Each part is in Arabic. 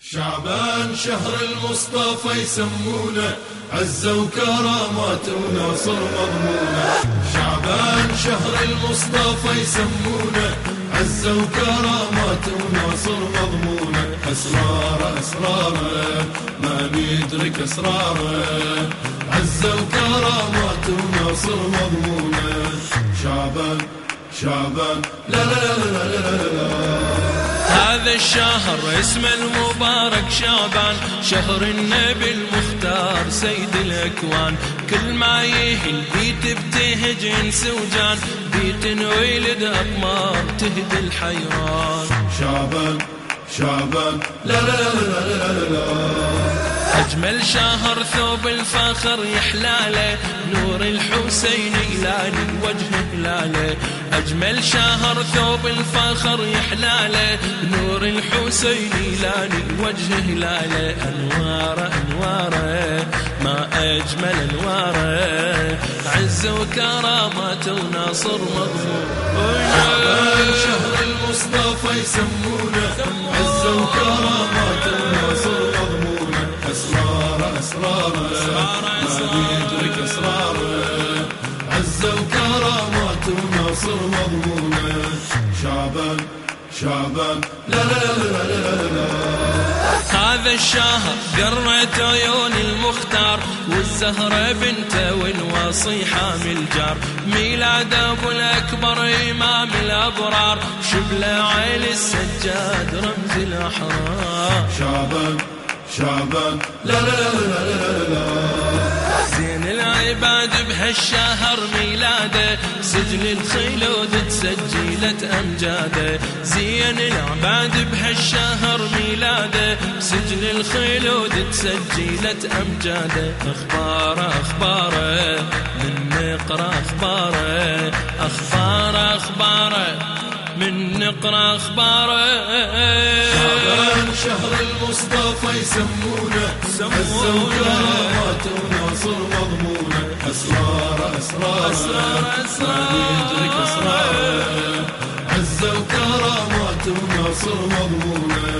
شعبان شهر المصطفى يسمونه عزة وكرامات ونصر مضمونة. شعبان شهر المصطفى يسمونه عزة وكرامات ونصر مضمونة. أسراره ما ندرك أسراره، عزة وكرامات ونصر مضمونة. شعبان لا لا لا لا لا لا لا. هذا الشهر اسمه المبارك شعبان، شهر النبي المختار سيد الأكوان. كل ما يهل بيت ابتهج انس وجان، بيت ولد أقمار تهدي الحيران. شعبان لا لا لا لا لا لا. أجمل شهر ثوب الفخر يحلاله، نور الحسين يلالي وجه هلاله. أجمل شهر ثوب الفخر يحلاله، نور الحسين يلالي وجه هلاله. أنواره ما أجمل أنواره، عز وكرامات ونصر مضمون. شعبان شهر المصطفى يسمونه عز وكرامات ونصر مضمونة. أسراره ما يدرك أسراره، عزة وكرامات ونصر مضمونة. شعبان لا لا لا لا لا لا. هذا الشهر قرت عيون المختار، والزهرة بنته والوصي حامل جار. ميلاد أبو الأكبر إمام الأبرار، شبله عين السجاد رمز الأحرار. شعبان لا لا لا لا لا لا. زين العباد بهالشهر ميلاده، سجل الخلود تسجلت أمجاده. زين العباد بهالشهر ميلاده، سجل الخلود تسجلت أمجاده. أخباره من نقرأ أخباره من نقرأ أخباره. شعبان شهر المصطفى يسمونه عزة وكرامات ونصر مضمونة. أسراره ما يدرك أسراره، عزة وكرامات ونصر مضمونة.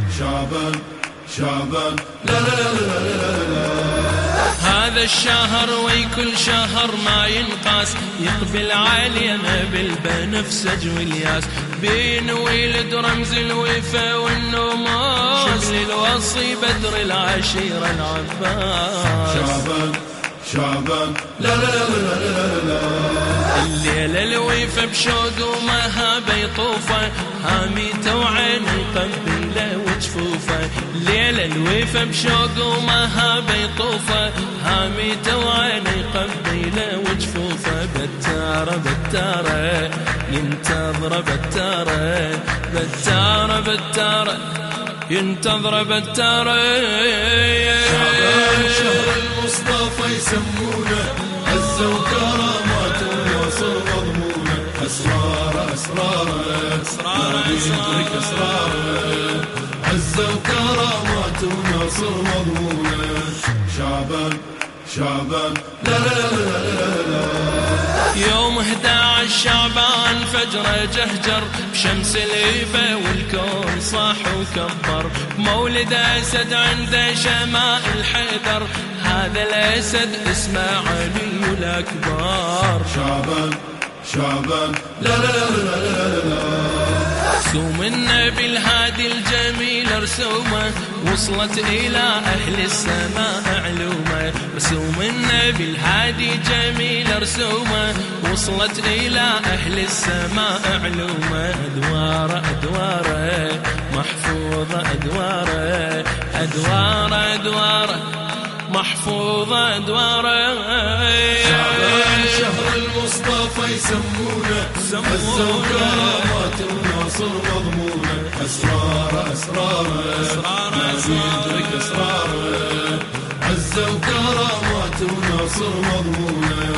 شعبان لا لا لا لا لا لا. هذا الشهر وكل شهر ما ينقاس، يقبل علينا بالبنفسج والياس. بين ولد رمز الوفا والنماس، شبل الوصي بدر العشيرة العباس. شعبان لا لا لا لا لا. الليلة الوفا بشوق ومهابة يطوفه، هاميته وعين قبيله وجفوفه. الليلة الوفا بشوق ومهابة يطوفه، هاميته وعين قبيله وجفوفه. بتارة ينتظر بتارة ينتظر بتارة. شعبان شهر المصطفى يسمونه عزة وكرامات ونصر مضمونة. أسراره ما يدرك أسراره، عزة وكرامات ونصر مضمونة. شعبان لا لا لا لا لا. يوم 11 شعبان فجر جهجر، بشمس الهبة والكون صاح وكبر. مولد أسد عنده شمائل حيدر، هذا الأسد اسمه علي الأكبر. شعبان لا لا لا لا لا. رسوم النبي الهادي الجميل رسومه، وصلت إلى أهل السماء علومه. رسوم النبي الهادي جميل رسومه، وصلت إلى أهل السماء علومه. أدواره محفوظة، أدواره محفوظة أدواره. شعبان شهر المصطفى يسمونه عزة وكرامات ونصر مضمونة. أسراره ما يدرك أسراره، عزة وكرامات ونصر مضمونة.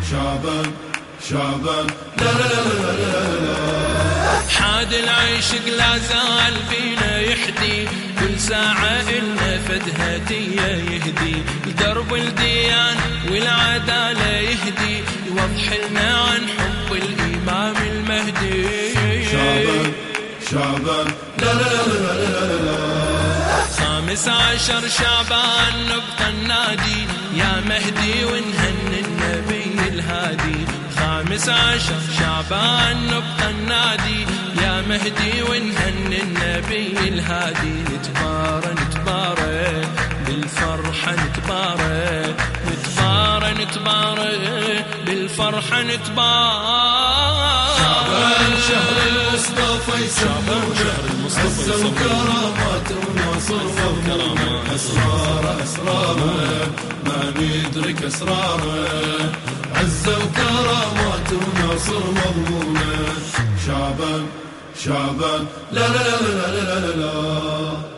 شعبان لا لا لا لا لا. حاد العشق لا زال بينا يحدي، كل ساعة إلنا فد هدية يهدي. درب الديان والعدالة يهدي، يوضح لنا عن حب الإمام المهدي. شعبان لا لا لا لا لا لا. 15 شعبان نبقى النادي يا مهدي ونهني النبي الهادي. 15 شعبان نبقى النادي يا مهدي ونهني النبي الهادي. نتبارى نتبارى بالفرحة نتبارى نتبارى نتبارى بالفرحة نتبارى. شعبان شهر المصطفى يسمونه عز وكرامات ونصر وكرامات. أسراره أسراره ما ندرك أسراره، عز وكرامات ونصر مضمونه. شعبان شعبان لا لا لا لا لا لا لا, لا